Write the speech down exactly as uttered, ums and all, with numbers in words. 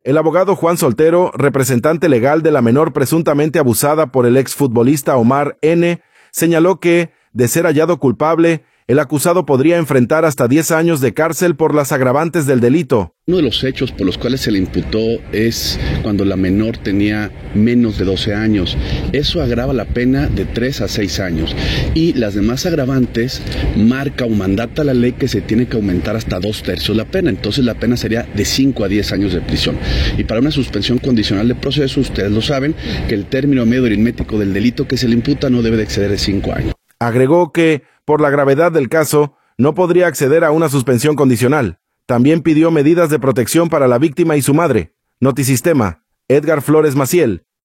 El abogado Juan Soltero, representante legal de la menor presuntamente abusada por el exfutbolista Omar N., señaló que, de ser hallado culpable, el acusado podría enfrentar hasta diez años de cárcel por las agravantes del delito. Uno de los hechos por los cuales se le imputó es cuando la menor tenía menos de doce años. Eso agrava la pena de tres a seis años. Y las demás agravantes marca o mandata la ley que se tiene que aumentar hasta dos tercios la pena. Entonces la pena sería de cinco a diez años de prisión. Y para una suspensión condicional de proceso, ustedes lo saben, que el término medio aritmético del delito que se le imputa no debe de exceder de cinco años. Agregó que, por la gravedad del caso, no podría acceder a una suspensión condicional. También pidió medidas de protección para la víctima y su madre. Notisistema, Edgar Flores Maciel.